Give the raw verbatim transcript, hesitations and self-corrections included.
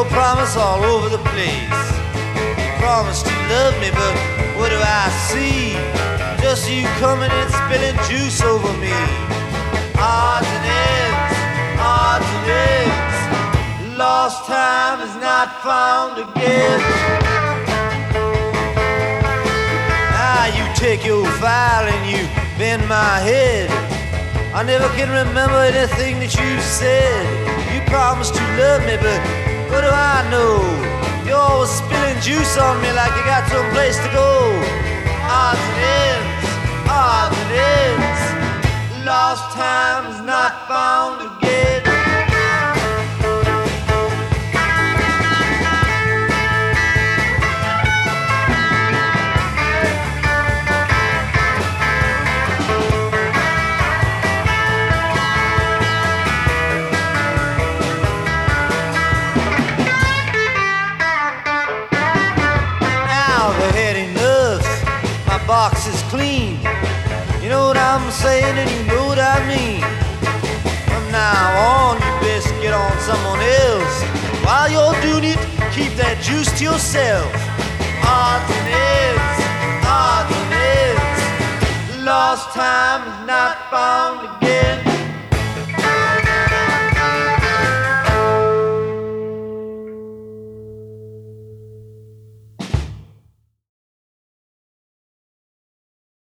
your promise all over the place. Promise to love me, but what do I see? Just you coming and spilling juice over me. Odds and ends, odds and ends. Lost time is not found again. Now you take your file and you bend my head. I never can remember anything that you said. You promised to love me, but what do I know? You're always spilling juice on me like you got some place to go. Odds and ends, odds and ends. Lost time is not found again. Box is clean. You know what I'm saying and you know what I mean. From now on you best get on someone else. While you're doing it, keep that juice to yourself. Odds and ends, odds and ends. Lost time is not found again.